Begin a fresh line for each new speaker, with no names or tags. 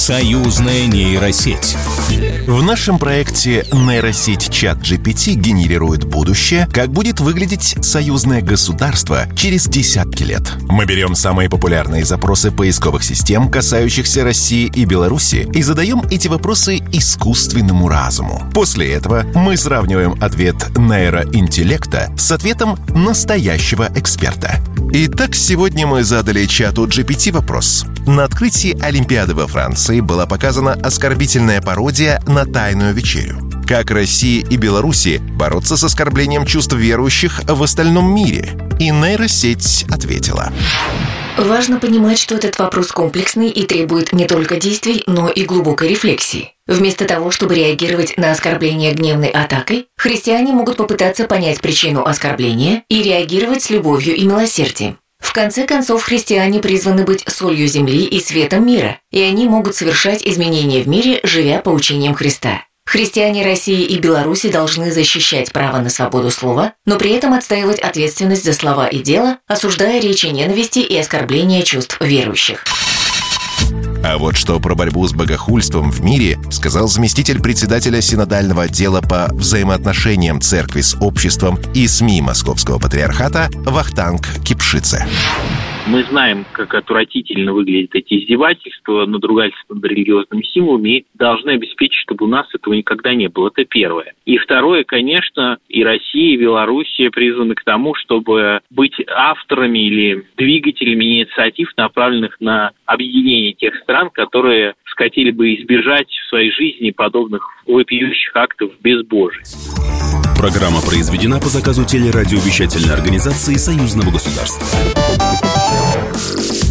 Союзная нейросеть.
В нашем проекте нейросеть ChatGPT генерирует будущее, как будет выглядеть союзное государство через десятки лет. Мы берем самые популярные запросы поисковых систем, касающихся России и Беларуси, и задаем эти вопросы искусственному разуму. После этого мы сравниваем ответ нейроинтеллекта с ответом настоящего эксперта. Итак, сегодня мы задали чату GPT вопрос. На открытии Олимпиады во Франции была показана оскорбительная пародия на «Тайную вечерю». Как России и Беларуси бороться с оскорблением чувств верующих в остальном мире? И нейросеть ответила.
Важно понимать, что этот вопрос комплексный и требует не только действий, но и глубокой рефлексии. Вместо того, чтобы реагировать на оскорбление гневной атакой, христиане могут попытаться понять причину оскорбления и реагировать с любовью и милосердием. В конце концов, христиане призваны быть солью земли и светом мира, и они могут совершать изменения в мире, живя по учениям Христа. Христиане России и Беларуси должны защищать право на свободу слова, но при этом отстаивать ответственность за слова и дела, осуждая речи ненависти и оскорбления чувств верующих.
А вот что про борьбу с богохульством в мире сказал заместитель председателя синодального отдела по взаимоотношениям церкви с обществом и СМИ Московского патриархата Вахтанг Кипшидзе.
Мы знаем, как отвратительно выглядят эти издевательства, надругательства над религиозными символами, и должны обеспечить, чтобы у нас этого никогда не было. Это первое. И второе, конечно, и Россия, и Белоруссия призваны к тому, чтобы быть авторами или двигателями инициатив, направленных на объединение тех стран, которые хотели бы избежать в своей жизни подобных вопиющих актов безбожия.
Программа произведена по заказу телерадиовещательной организации Союзного государства.